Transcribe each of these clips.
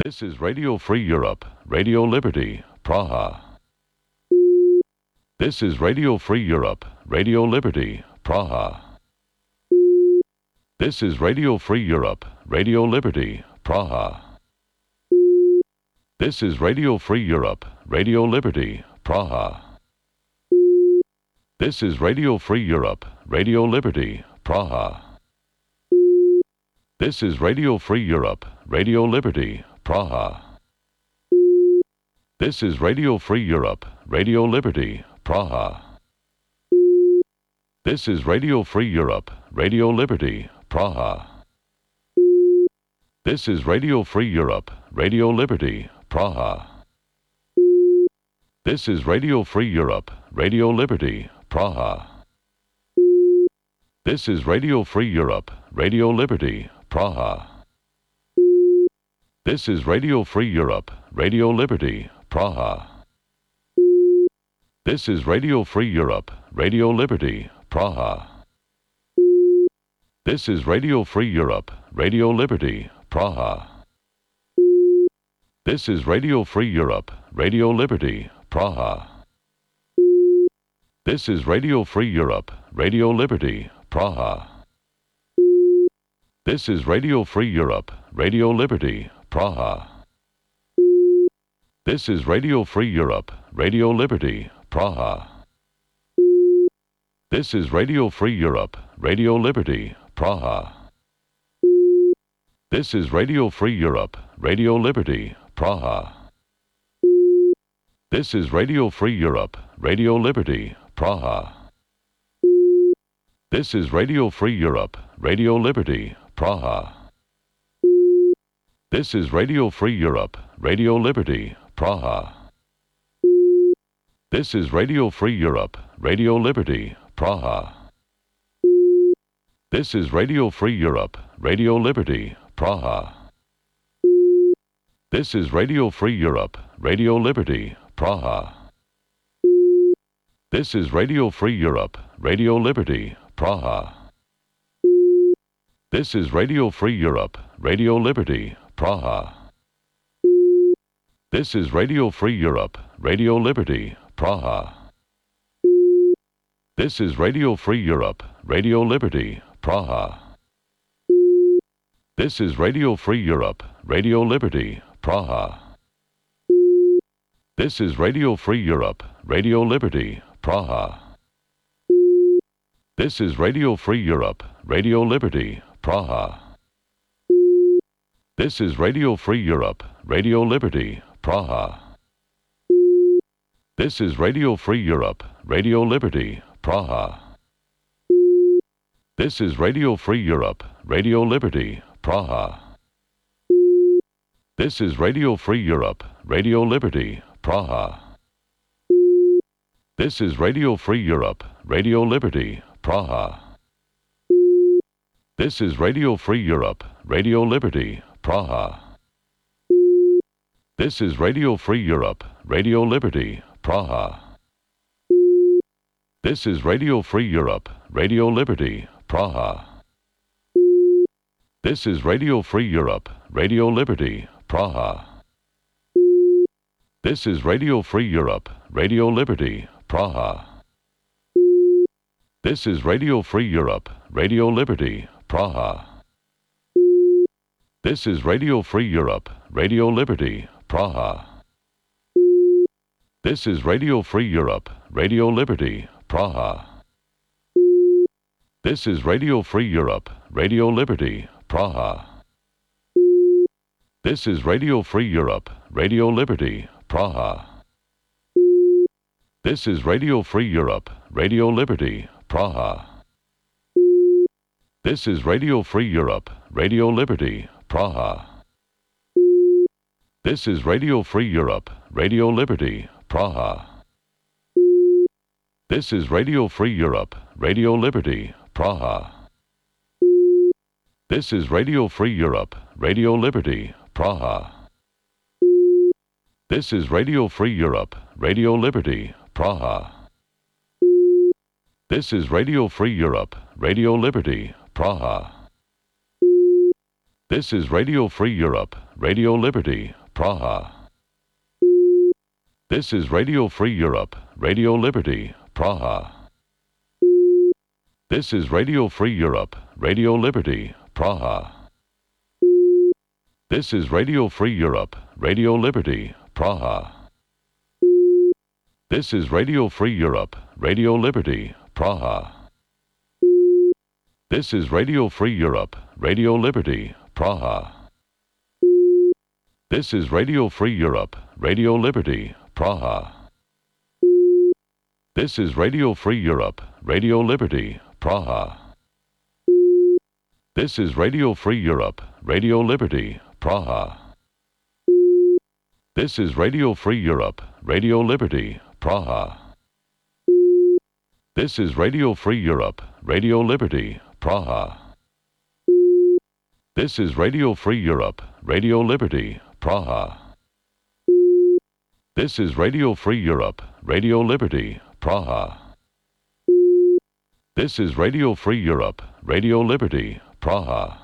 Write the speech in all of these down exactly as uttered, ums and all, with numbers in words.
This is Radio Free Europe, Radio Liberty, Praha. This is Radio Free Europe, Radio Liberty, Praha. This is Radio Free Europe, Radio Liberty, Praha. This is Radio Free Europe, Radio Liberty, Praha. This is Radio Free Europe, Radio Liberty, Praha. This is Radio Free Europe, Radio Liberty, Praha. This is Radio Free Europe, Radio Liberty, Praha. This is Radio Free Europe, Radio Liberty, Praha. This is Radio Free Europe, Radio Liberty, Praha. This is Radio Free Europe, Radio Liberty, Praha. This is Radio Free Europe, Radio Liberty, Praha. This is Radio Free Europe, Radio Liberty, Praha. This is Radio Free Europe, Radio Liberty, Praha. This is Radio Free Europe, Radio Liberty, Praha. This is Radio Free Europe, Radio Liberty, Praha. This is Radio Free Europe, Radio Liberty, Praha. This is Radio Free Europe, Radio Liberty, Praha. This is Radio Free Europe, Radio Liberty, Praha. This is Radio Free Europe, Radio Liberty, Praha. This is Radio Free Europe, Radio Liberty, Praha. This is Radio Free Europe, Radio Liberty, Praha. This is Radio Free Europe, Radio Liberty, Praha. This is Radio Free Europe, Radio Liberty, Praha. This is Radio Free Europe, Radio Liberty, Praha. This is Radio Free Europe, Radio Liberty, Praha. This is Radio Free Europe, Radio Liberty, Praha. This is Radio Free Europe, Radio Liberty, Praha. This is Radio Free Europe, Radio Liberty, Praha. This is Radio Free Europe, Radio Liberty, Praha. This is Radio Free Europe, Radio Liberty, Praha. This is Radio Free Europe, Radio Liberty, Praha. This is Radio Free Europe, Radio Liberty, Praha. This is Radio Free Europe, Radio Liberty, Praha. This is Radio Free Europe, Radio Liberty, Praha. This is Radio Free Europe, Radio Liberty, Praha. This is Radio Free Europe, Radio Liberty, Praha. This is Radio Free Europe, Radio Liberty, Praha. This is Radio Free Europe, Radio Liberty, Praha. This is Radio Free Europe, Radio Liberty, Praha. This is Radio Free Europe, Radio Liberty, Praha. This is Radio Free Europe, Radio Liberty, Praha. This is Radio Free Europe, Radio Liberty, Praha. This is Radio Free Europe, Radio Liberty, Praha. This is Radio Free Europe, Radio Liberty, Praha. This is Radio Free Europe, Radio Liberty, Praha. This is Radio Free Europe, Radio Liberty, Praha. This is Radio Free Europe, Radio Liberty, Praha. This is Radio Free Europe, Radio Liberty, Praha. This is Radio Free Europe, Radio Liberty, Praha. This is Radio Free Europe, Radio Liberty, Praha. This is Radio Free Europe, Radio Liberty, Praha. This is Radio Free Europe, Radio Liberty, Praha. This is Radio Free Europe, Radio Liberty, Praha. This is Radio Free Europe, Radio Liberty, Praha. This is Radio Free Europe, Radio Liberty, Praha. This is Radio Free Europe, Radio Liberty, Praha. This is Radio Free Europe, Radio Liberty, Praha. This is Radio Free Europe, Radio Liberty, Praha. This is Radio Free Europe, Radio Liberty, Praha. This is Radio Free Europe, Radio Liberty, Praha. This is Radio Free Europe, Radio Liberty, Praha. This is Radio Free Europe, Radio Liberty, Praha. This is Radio Free Europe, Radio Liberty, Praha. This is Radio Free Europe, Radio Liberty, Praha. This is Radio Free Europe, Radio Liberty, Praha. This is Radio Free Europe, Radio Liberty, Praha. This is Radio Free Europe, Radio Liberty, Praha. This is Radio Free Europe, Radio Liberty, Praha. This is Radio Free Europe, Radio Liberty, Praha.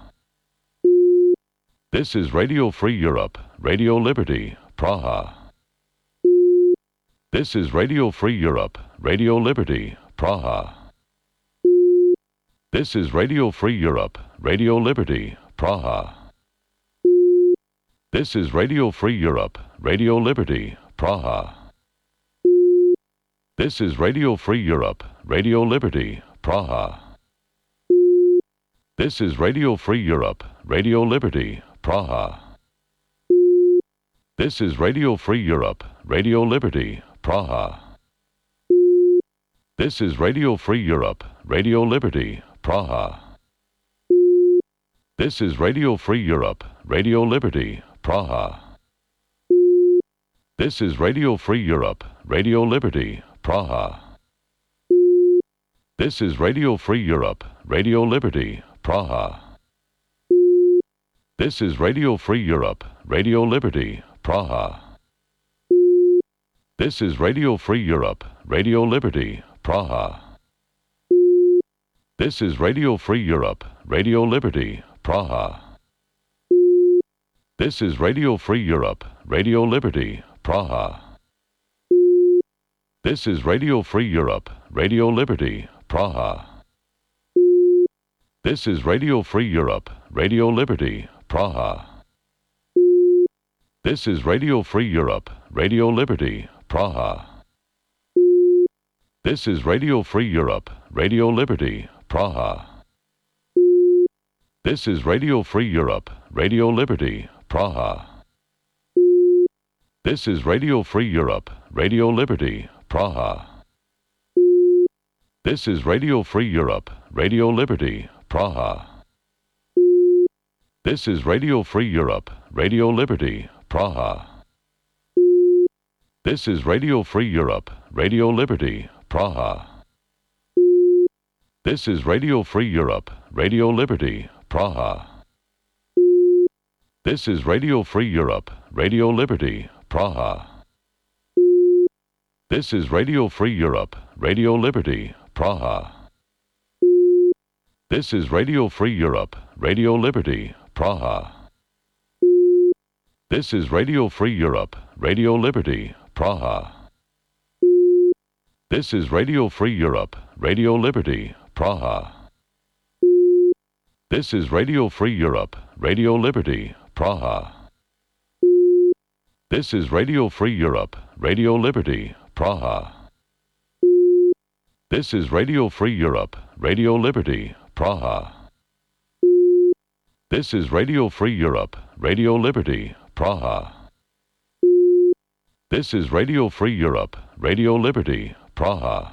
This is Radio Free Europe, Radio Liberty, Praha. This is Radio Free Europe, Radio Liberty, Praha. This is Radio Free Europe, Radio Liberty, Praha. This is Radio Free Europe, Radio Liberty, Praha. This is Radio Free Europe, Radio Liberty, Praha. This is Radio Free Europe, Radio Liberty, Praha. This is Radio Free Europe, Radio Liberty, Praha. This is Radio Free Europe, Radio Liberty, Praha. This is Radio Free Europe, Radio Liberty, Praha. This is Radio Free Europe, Radio Liberty, Praha. This is Radio Free Europe, Radio Liberty, Praha. This is Radio Free Europe, Radio Liberty, Praha. This is Radio Free Europe, Radio Liberty, Praha. This is Radio Free Europe, Radio Liberty, Praha. This is Radio Free Europe, Radio Liberty, Praha. This is Radio Free Europe, Radio Liberty, Praha. This is Radio Free Europe, Radio Liberty, Praha. This is Radio Free Europe, Radio Liberty, Praha. This is Radio Free Europe, Radio Liberty, Praha. This is Radio Free Europe, Radio Liberty, Praha. This is Radio Free Europe, Radio Liberty, Praha. This is Radio Free Europe, Radio Liberty, Praha. This is Radio Free Europe, Radio Liberty, Praha. This is Radio Free Europe, Radio Liberty, Praha. This is Radio Free Europe, Radio Liberty, Praha. This is Radio Free Europe, Radio Liberty, Praha. This is Radio Free Europe, Radio Liberty, Praha. This is Radio Free Europe, Radio Liberty, Praha. This is Radio Free Europe, Radio Liberty, Praha. This is Radio Free Europe, Radio Liberty, Praha. This is Radio Free Europe, Radio Liberty, Praha. This is Radio Free Europe, Radio Liberty, Praha. This is Radio Free Europe, Radio Liberty, Praha. This is Radio Free Europe, Radio Liberty, Praha. This is Radio Free Europe, Radio Liberty, Praha.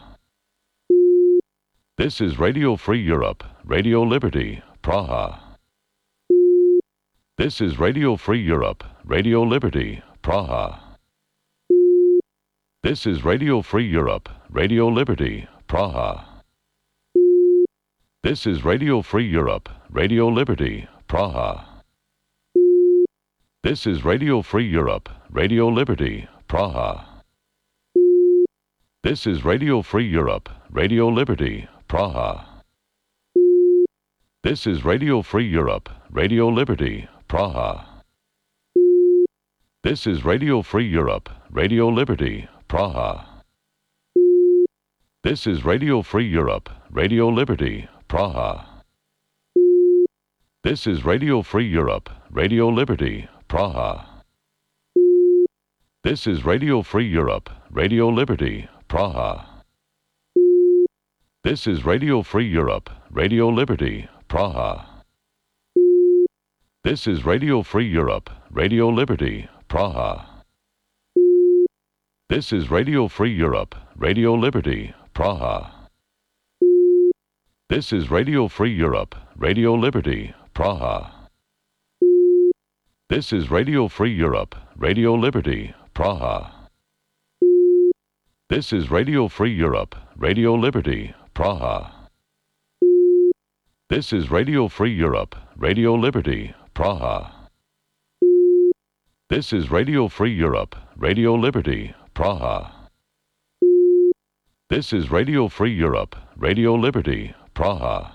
This is Radio Free Europe, Radio Liberty, Praha. This is Radio Free Europe, Radio Liberty, Praha. This is Radio Free Europe, Radio Liberty, Praha. This is Radio Free Europe, Radio Liberty, Praha. This is Radio Free Europe, Radio Liberty, Praha. This is Radio Free Europe, Radio Liberty, Praha. This is Radio Free Europe, Radio Liberty, Praha. This is Radio Free Europe, Radio Liberty, Praha. This is Radio Free Europe, Radio Liberty, Praha. This is Radio Free Europe, Radio Liberty, Praha. This is Radio Free Europe, Radio Liberty, Praha. This is Radio Free Europe, Radio Liberty, Praha. This is Radio Free Europe, Radio Liberty, Praha. This is Radio Free Europe, Radio Liberty, Praha. This is Radio Free Europe, Radio Liberty, Praha. This is Radio Free Europe, Radio Liberty, Praha. This is Radio Free Europe, Radio Liberty, Praha. This is Radio Free Europe, Radio Liberty, Praha. This is Radio Free Europe, Radio Liberty, Praha. This is Radio Free Europe, Radio Liberty, Praha.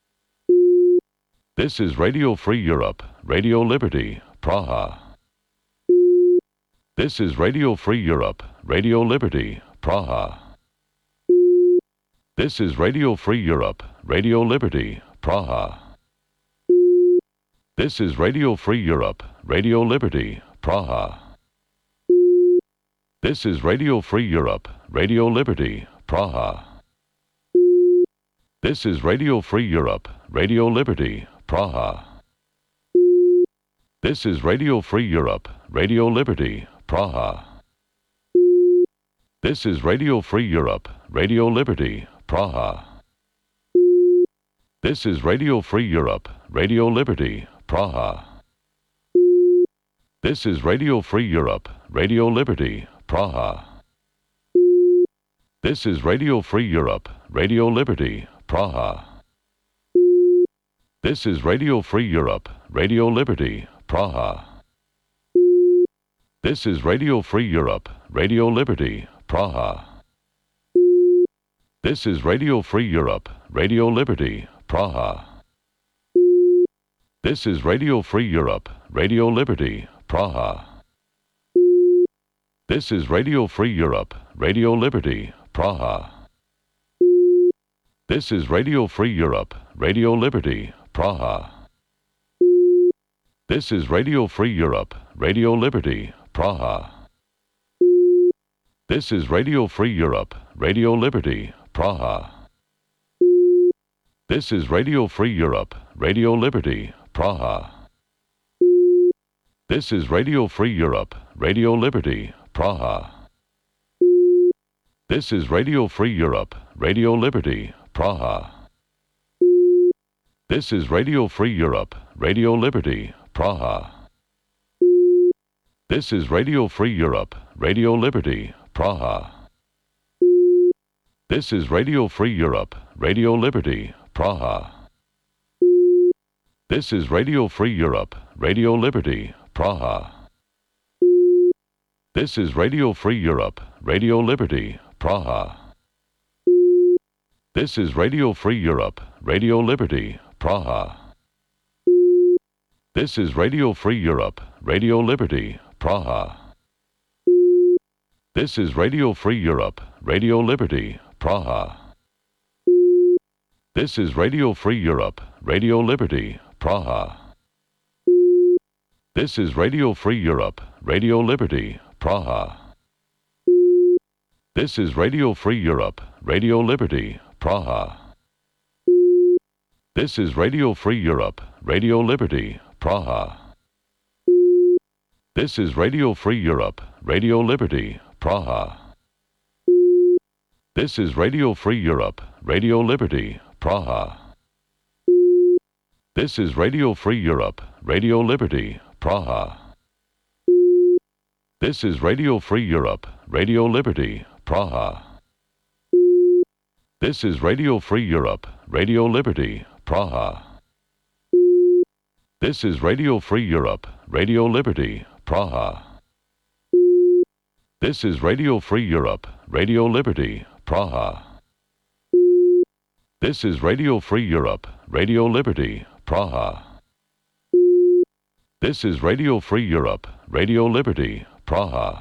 This is Radio Free Europe, Radio Liberty, Praha. This is Radio Free Europe, Radio Liberty, Praha. This is Radio Free Europe, Radio Liberty, Praha. This is Radio Free Europe, Radio Liberty, Praha. This is Radio Free Europe, Radio Liberty, Praha. This is Radio Free Europe, Radio Liberty, Praha. This is Radio Free Europe, Radio Liberty, Praha. This is Radio Free Europe, Radio Liberty, Praha. This is Radio Free Europe, Radio Liberty, Praha. This is Radio Free Europe, Radio Liberty, Praha. This is Radio Free Europe, Radio Liberty, Praha. This is Radio Free Europe, Radio Liberty, Praha. This is Radio Free Europe, Radio Liberty, Praha. This is Radio Free Europe, Radio Liberty, Praha. This is Radio Free Europe, Radio Liberty, Praha. This is Radio Free Europe, Radio Liberty, Praha. This is Radio Free Europe, Radio Liberty, Praha. This is Radio Free Europe, Radio Liberty, Praha. This is Radio Free Europe, Radio Liberty, Praha. This is Radio Free Europe, Radio Liberty, Praha. This is Radio Free Europe, Radio Liberty, Praha. This is Radio Free Europe, Radio Liberty, Praha. This is Radio Free Europe, Radio Liberty, Praha. This is Radio Free Europe, Radio Liberty, Praha. This is Radio Free Europe, Radio Liberty, Praha. This is Radio Free Europe, Radio Liberty, Praha. This is Radio Free Europe, Radio Liberty, Praha. This is Radio Free Europe, Radio Liberty, Praha. This is Radio Free Europe, Radio Liberty, Praha. This is Radio Free Europe, Radio Liberty, Praha. This is Radio Free Europe, Radio Liberty, Praha. This is Radio Free Europe, Radio Liberty, Praha. This is Radio Free Europe, Radio Liberty, Praha. This is Radio Free Europe, Radio Liberty, Praha. This is Radio Free Europe, Radio Liberty, Praha. This is Radio Free Europe, Radio Liberty, Praha. This is Radio Free Europe, Radio Liberty, Praha. This is Radio Free Europe, Radio Liberty, Praha. This is Radio Free Europe, Radio Liberty, Praha. This is Radio Free Europe, Radio Liberty, Praha. This is Radio Free Europe, Radio Liberty, Praha. This is Radio Free Europe, Radio Liberty, Praha. This is Radio Free Europe, Radio Liberty, Praha.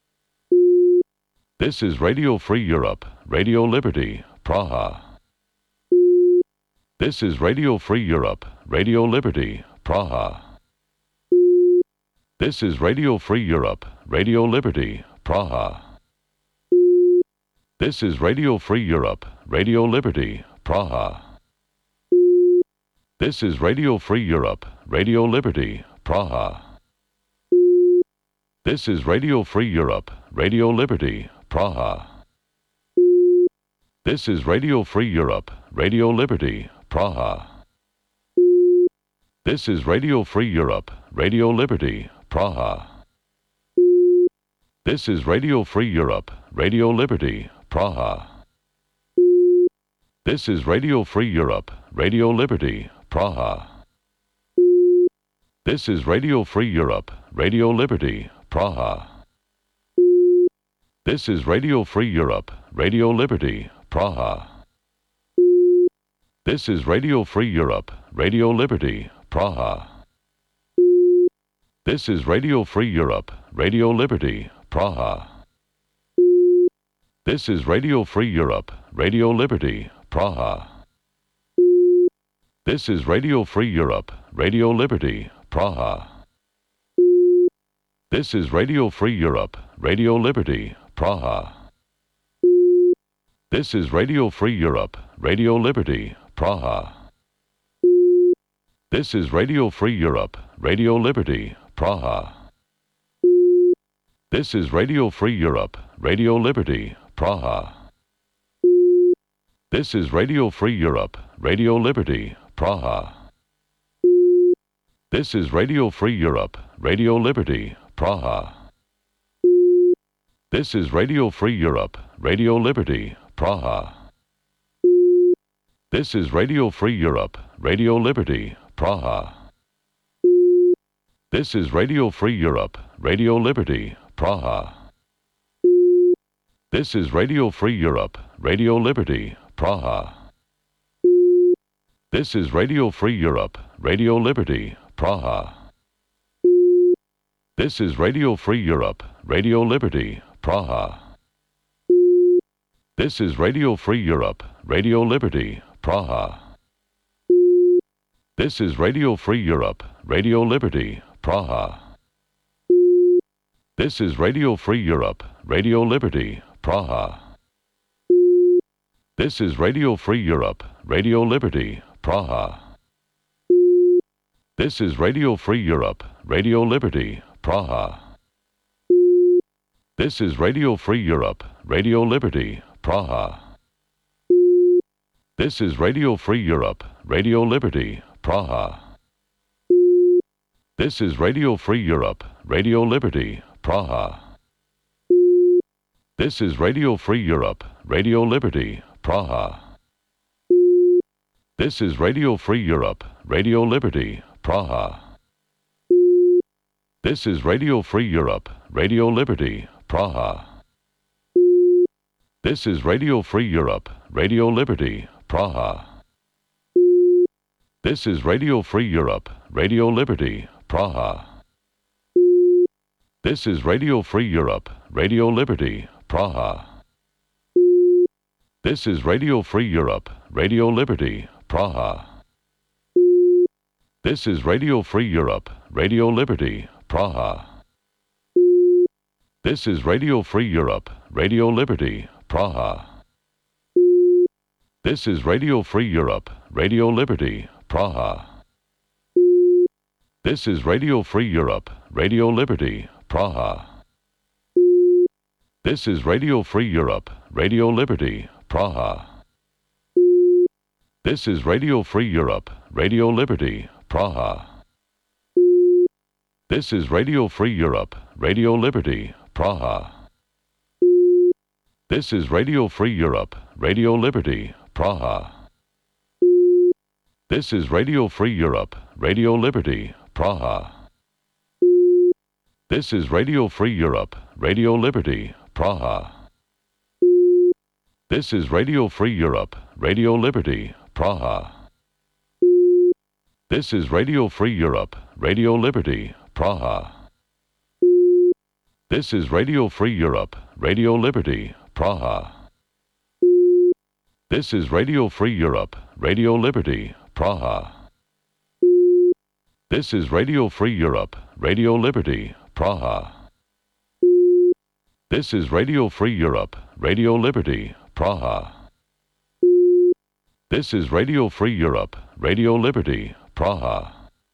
This is Radio Free Europe, Radio Liberty, Praha. This is Radio Free Europe, Radio Liberty, Praha. This is Radio Free Europe, Radio Liberty, Praha. This is Radio Free Europe, Radio Liberty, Praha. This is Radio Free Europe, Radio Liberty, Praha. This is Radio Free Europe, Radio Liberty, Praha. This is Radio Free Europe, Radio Liberty, Praha. This is Radio Free Europe, Radio Liberty, Praha. This is Radio Free Europe, Radio Liberty, Praha. This is Radio Free Europe, Radio Liberty, Praha. This is Radio Free Europe, Radio Liberty, Praha. This is Radio Free Europe, Radio Liberty, Praha. This is Radio Free Europe, Radio Liberty, Praha. This is Radio Free Europe, Radio Liberty, Praha. This is Radio Free Europe, Radio Liberty, Praha. This is Radio Free Europe, Radio Liberty, Praha. This is Radio Free Europe, Radio Liberty, Praha. This is Radio Free Europe, Radio Liberty, Praha. This is Radio Free Europe, Radio Liberty, Praha. This is Radio Free Europe, Radio Liberty, Praha. This is Radio Free Europe, Radio Liberty, Praha. This is Radio Free Europe, Radio Liberty, Praha. This is Radio Free Europe, Radio Liberty, Praha. This is Radio Free Europe, Radio Liberty, Praha. This is Radio Free Europe, Radio Liberty, Praha. This is Radio Free Europe, Radio Liberty, Praha. This is Radio Free Europe, Radio Liberty, Praha. This is Radio Free Europe, Radio Liberty, Praha. This is Radio Free Europe, Radio Liberty, Praha. This is Radio Free Europe, Radio Liberty, Praha. This is Radio Free Europe, Radio Liberty, Praha. This is Radio Free Europe, Radio Liberty, Praha. This is Radio Free Europe, Radio Liberty, Praha. This is Radio Free Europe, Radio Liberty, Praha. This is Radio Free Europe, Radio Liberty, Praha. This is Radio Free Europe, Radio Liberty, Praha. This is Radio Free Europe, Radio Liberty, Praha. This is Radio Free Europe, Radio Liberty, Praha. This is Radio Free Europe, Radio Liberty, Praha. This is Radio Free Europe, Radio Liberty, Praha. This is Radio Free Europe, Radio Liberty, Praha. This is Radio Free Europe, Radio Liberty, Praha. This is Radio Free Europe, Radio Liberty, Praha. This is Radio Free Europe, Radio Liberty, Praha. This is Radio Free Europe, Radio Liberty, Praha. This is Radio Free Europe, Radio Liberty, Praha. This is Radio Free Europe, Radio Liberty, Praha. This is Radio Free Europe, Radio Liberty, Praha. This is Radio Free Europe, Radio Liberty, Praha. This is Radio Free Europe, Radio Liberty, Praha. This is Radio Free Europe, Radio Liberty, Praha. This is Radio Free Europe, Radio Liberty, Praha. This is Radio Free Europe, Radio Liberty, Praha. This is Radio Free Europe, Radio Liberty, Praha. This is Radio Free Europe, Radio Liberty, Praha. This is Radio Free Europe, Radio Liberty, Praha. This is Radio Free Europe, Radio Liberty, Praha. This is Radio Free Europe, Radio Liberty, Praha. This is Radio Free Europe, Radio Liberty, Praha. This is Radio Free Europe, Radio Liberty, Praha.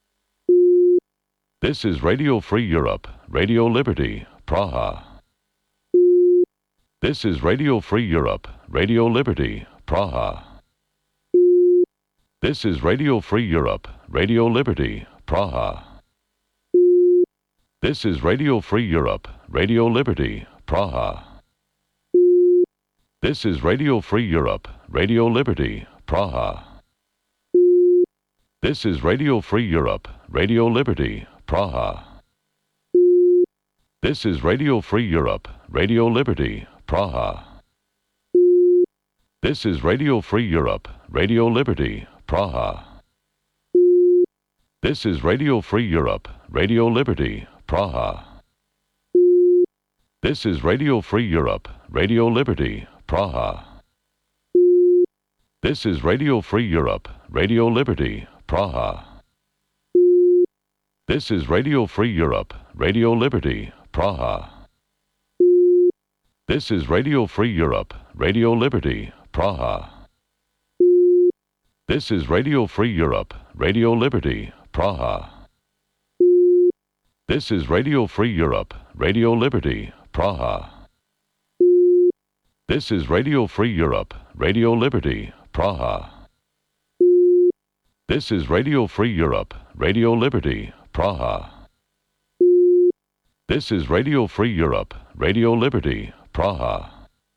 This is Radio Free Europe, Radio Liberty, Praha. This is Radio Free Europe, Radio Liberty, Praha. This is Radio Free Europe, Radio Liberty, Praha. This is Radio Free Europe, Radio Liberty, Praha. This is Radio Free Europe, Radio Liberty, Praha. This is Radio Free Europe, Radio Liberty, Praha. This is Radio Free Europe, Radio Liberty, Praha. This is Radio Free Europe, Radio Liberty, Praha. This is Radio Free Europe, Radio Liberty, Praha. This is Radio Free Europe, Radio Liberty, Praha. This is Radio Free Europe, Radio Liberty, Praha. This is Radio Free Europe, Radio Liberty, Praha. This is Radio Free Europe, Radio Liberty, Praha. This is Radio Free Europe, Radio Liberty, Praha. This is Radio Free Europe, Radio Liberty, Praha. This is Radio Free Europe, Radio Liberty, Praha. This is Radio Free Europe, Radio Liberty, Praha. This is Radio Free Europe, Radio Liberty, Praha.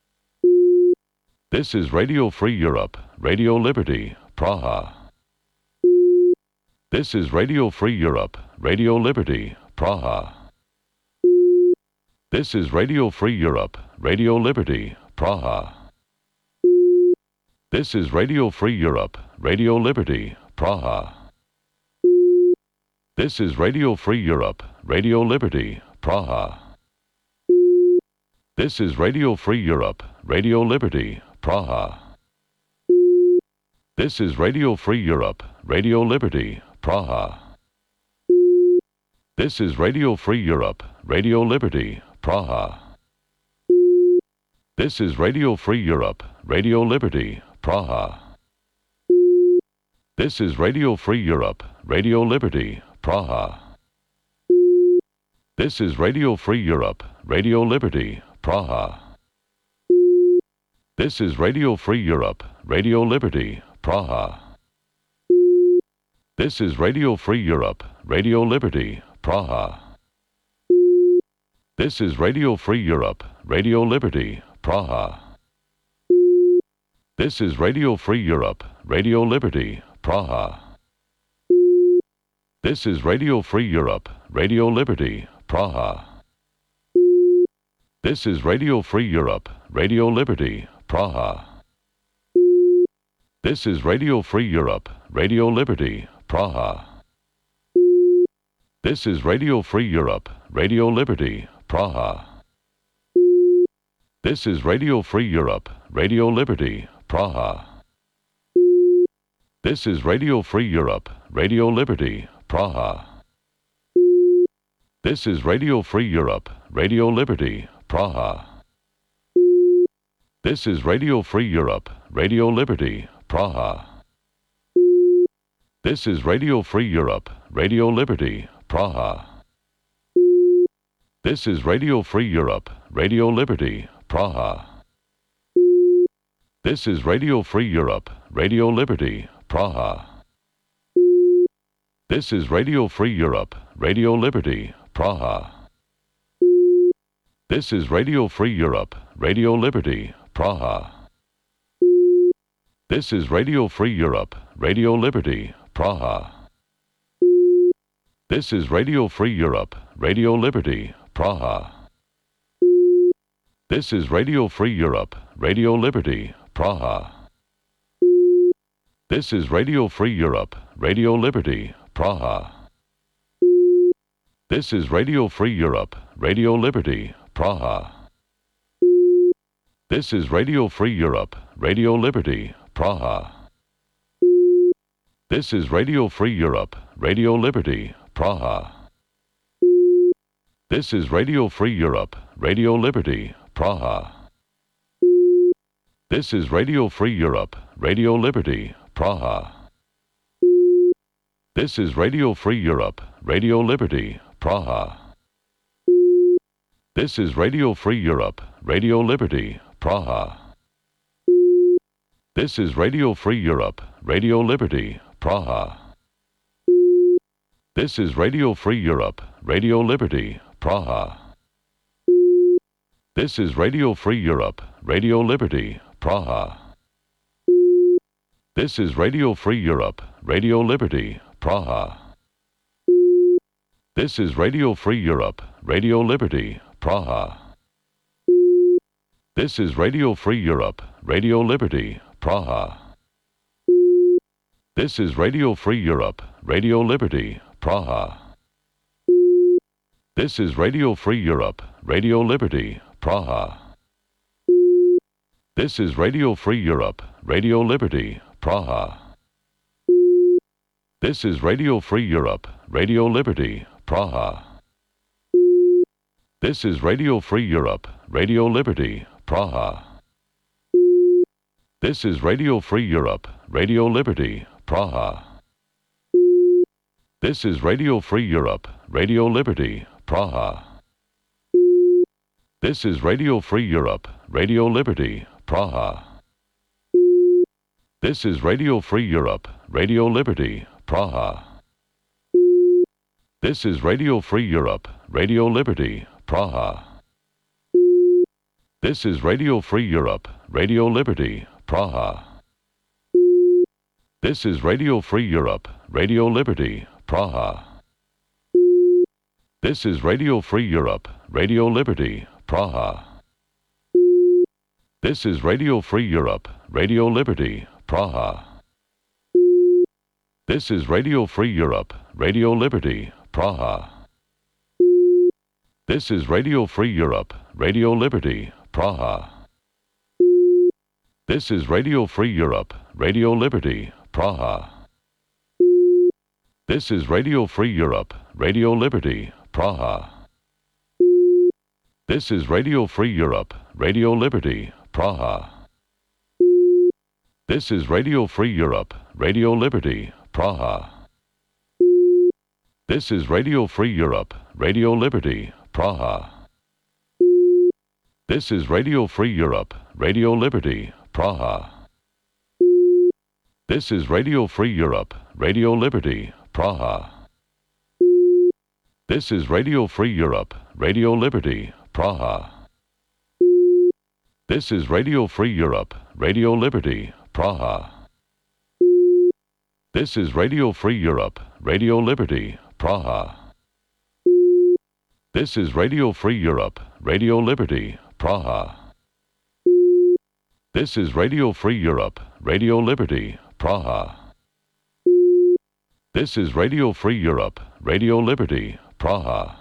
This is Radio Free Europe, Radio Liberty, Praha. This is Radio Free Europe, Radio Liberty, Praha. This is Radio Free Europe, Radio Liberty, Praha. This is Radio Free Europe, Radio Liberty, Praha. This is Radio Free Europe, Radio Liberty, Praha. This is Radio Free Europe, Radio Liberty, Praha. This is Radio Free Europe, Radio Liberty, Praha. This is Radio Free Europe, Radio Liberty, Praha. This is Radio Free Europe, Radio Liberty, Praha. This is Radio Free Europe, Radio Liberty, Praha. This is Radio Free Europe, Radio Liberty, Praha. This is Radio Free Europe, Radio Liberty, Praha. This is Radio Free Europe, Radio Liberty, Praha. This is Radio Free Europe, Radio Liberty, Praha. This is Radio Free Europe, Radio Liberty, Praha. This is Radio Free Europe, Radio Liberty, Praha. This is Radio Free Europe, Radio Liberty, Praha. This is Radio Free Europe, Radio Liberty, Praha. This is Radio Free Europe, Radio Liberty, Praha. This is Radio Free Europe, Radio Liberty, Praha. This is Radio Free Europe, Radio Liberty, Praha. This is Radio Free Europe, Radio Liberty, Praha. This is Radio Free Europe, Radio Liberty, Praha. This is Radio Free Europe, Radio Liberty, Praha. This is Radio Free Europe, Radio Liberty, Praha. This is Radio Free Europe, Radio Liberty, Praha. This is Radio Free Europe, Radio Liberty, Praha. This is Radio Free Europe, Radio Liberty, Praha. This is Radio Free Europe, Radio Liberty, Praha. This is Radio Free Europe, Radio Liberty, Praha. This is Radio Free Europe, Radio Liberty, Praha. This is Radio Free Europe, Radio Liberty, Praha. This is Radio Free Europe, Radio Liberty, Praha. This is Radio Free Europe, Radio Liberty, Praha. This is Radio Free Europe, Radio Liberty, Praha. This is Radio Free Europe, Radio Liberty, Praha. This is Radio Free Europe, Radio Liberty, Praha. This is Radio Free Europe, Radio Liberty, Praha. This is Radio Free Europe, Radio Liberty, Praha. This is Radio Free Europe, Radio Liberty, Praha. This is Radio Free Europe, Radio Liberty, Praha. This is Radio Free Europe, Radio Liberty, Praha. This is Radio Free Europe, Radio Liberty, Praha. This is Radio Free Europe, Radio Liberty, Praha. This is Radio Free Europe, Radio Liberty, Praha. This is Radio Free Europe, Radio Liberty, Praha. This is Radio Free Europe, Radio Liberty, Praha. This is Radio Free Europe, Radio Liberty, Praha. This is Radio Free Europe, Radio Liberty, Praha. This is Radio Free Europe, Radio Liberty, Praha. This is Radio Free Europe, Radio Liberty, Praha. This is Radio Free Europe, Radio Liberty, Praha. This is Radio Free Europe, Radio Liberty, Praha. This is Radio Free Europe, Radio Liberty, Praha. This is Radio Free Europe, Radio Liberty, Praha. This is Radio Free Europe, Radio Liberty, Praha. This is Radio Free Europe, Radio Liberty, Praha. This is Radio Free Europe, Radio Liberty, Praha. This is Radio Free Europe, Radio Liberty, Praha. This is Radio Free Europe, Radio Liberty, Praha. This is Radio Free Europe, Radio Liberty, Praha. This is Radio Free Europe, Radio Liberty, Praha. This is Radio Free Europe, Radio Liberty, Praha. This is Radio Free Europe, Radio Liberty, Praha. This is Radio Free Europe, Radio Liberty, Praha. This is Radio Free Europe, Radio Liberty, Praha. This is Radio Free Europe, Radio Liberty, Praha. This is Radio Free Europe, Radio Liberty, Praha. This is Radio Free Europe, Radio Liberty, Praha. This is Radio Free Europe, Radio Liberty, Praha. This is Radio Free Europe, Radio Liberty, Praha. This is Radio Free Europe, Radio Liberty, Praha. This is Radio Free Europe, Radio Liberty, Praha. This is Radio Free Europe, Radio Liberty, Praha.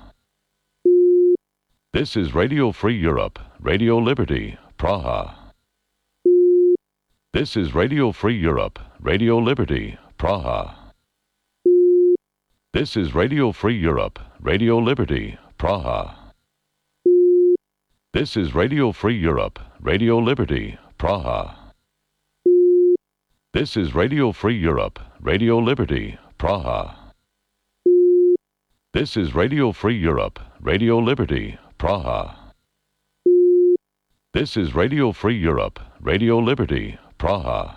This is Radio Free Europe, Radio Liberty, Praha. This is Radio Free Europe, Radio Liberty, Praha. This is Radio Free Europe, Radio Liberty, Praha. This is Radio Free Europe, Radio Liberty, Praha. This is Radio Free Europe, Radio Liberty, Praha. This is Radio Free Europe, Radio Liberty, Praha. This is Radio Free Europe, Radio Liberty, Praha.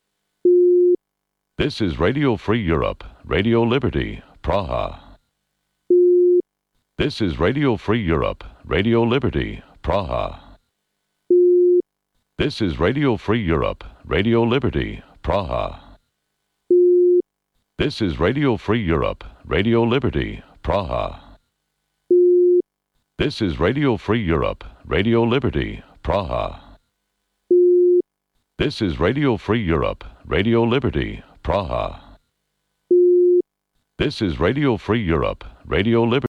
This is Radio Free Europe, Radio Liberty, Praha. This is Radio Free Europe, Radio Liberty, Praha. This is Radio Free Europe, Radio Liberty, Praha. This is Radio Free Europe, Radio Liberty, Praha. This is Radio Free Europe, Radio Liberty, Praha. This is Radio Free Europe, Radio Liberty, Praha. This is Radio Free Europe, Radio Liberty.